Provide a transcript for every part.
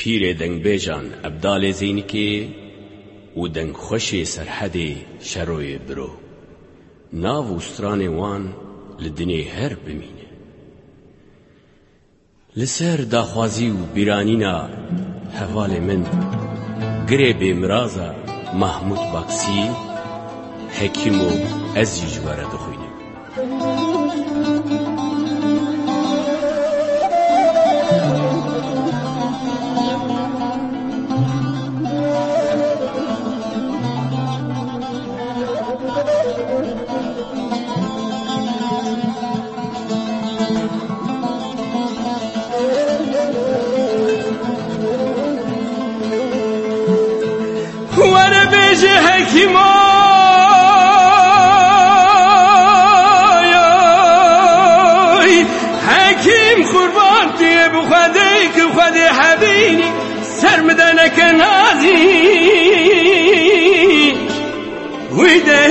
پیر دنگ بیجان ابدال زینی که و دنگ خوش سرحد شروع برو ناو استران وان لدنی هر بمینه لسر داخوازی و بیرانینا حوال من گره بمرازا محمود باکسی حکیم و عزیز وارد خوینم وره بیجه حکیمای حکیم قربان دیه بخواده که بخواده حبینی سر مدنک نازی ویده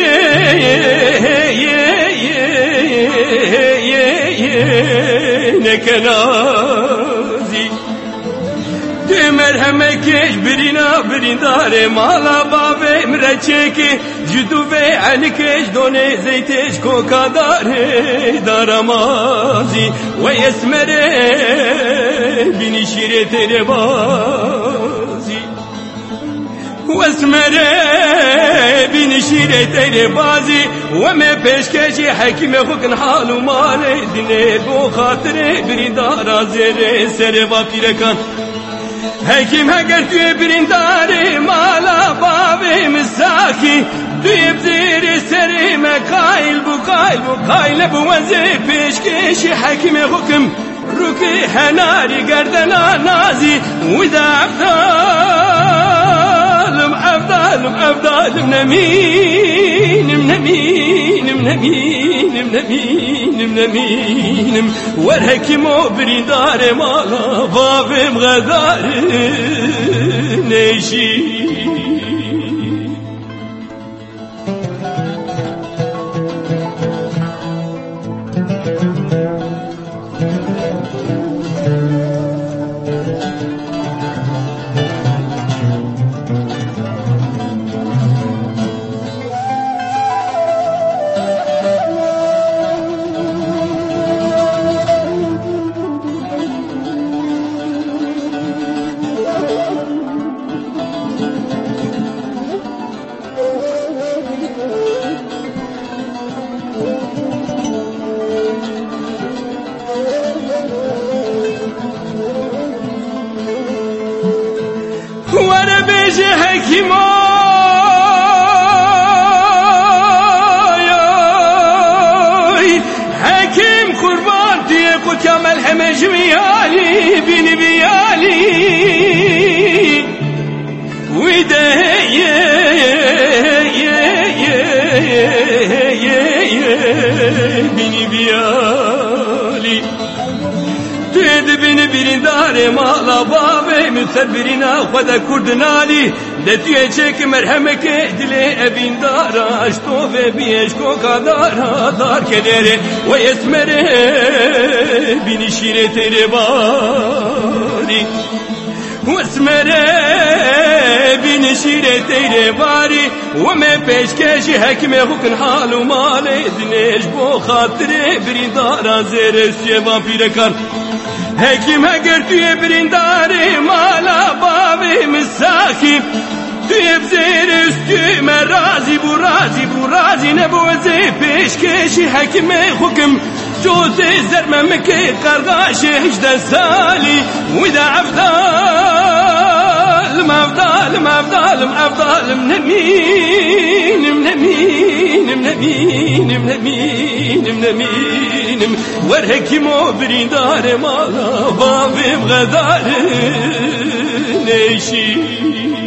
نکنازی ده مرحمه کش برینا برینداره مالا بابه مرچه که جدوبه علی کش دونه زیتش کوکا داره دارمازی و اسمره بینی شیره تیره بازی و اسمره بینی شیره تیره بازی و می پیشکشی حکیم خوکن حال و مال دینه بو خاطره بریندارا زیر سر با پیرکان حکیم اگر توی برینداری مالا بابی مساکی توی بزیر سری مقایل بو قایل بو وزی پیشکشی حکیم حکم روکی هناری گردنا نازی ویدا عبدالم نمینم ور حکیمو بریندار مالا بابم غدار نیشی وره بیجه حکیمای حکیم قربان دیه قوتیا ملحمه جمیالی بینی بیالی ویده بینی بیالی تید بین بریندار مالا بابه مسر برینا خدا کردنالی دتیه چک مرحمه که دل ابین دارا اشتو و بیش کو کادارا دار کدره و اسمره بینی شیره تیره باری و اسمره بینی شیره تیره باری و من پیشکشی حکم خوکن حال و مال دنیش بو خاطره بریندارا زیرش جوان پیرکان حکیم اگر توی برینداری مالا بابی مساکی توی بزیرش توی من رازی بو رازی نبوزی پیشکشی حکیم خوکم جوزی زرمم که قرقاش 18 سالی ویدا عبدالم نمینم ور حکیمو بریندار مالا بابیم غدار نیشی